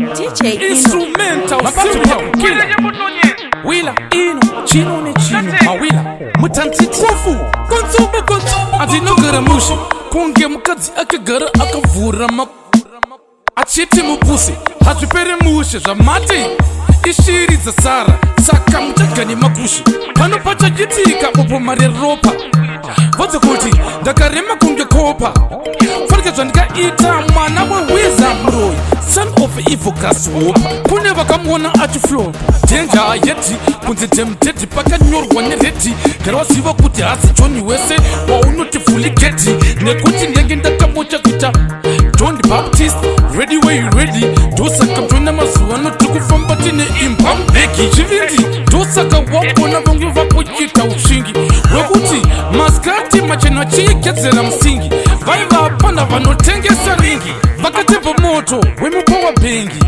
DJ instrumental killer wila ino chino ne chino mawila mutantiti kofu konsume adinogara mushi kunge mukadzi akagara akavhura achiti mupusi hazvipere mushe zvamati ishiri dzasara saka muchagani makushi pano pachajitika bopo mareropa vodze kuti ndakarema kunge kopa farike zvandikaita mwana wewiza muroi son of evil gaswopa kune vakamuona achiflopa denja yeti kunze demdedi pakanyorwa neredi gara waziva kuti hasi joni wese waunoti fuligeti nekuti ndenge ndakamocha kuita John the Baptist, ready where you ready. Dosaka mtwena mazuwa no tukufamba tine impambeki chivindi dosaka wako na vongi vapochita ushingi wekuti maskati macheno chiyekedzera msingi vaiva apana vanotengesa ringi vakatepa moto wemupowa bengi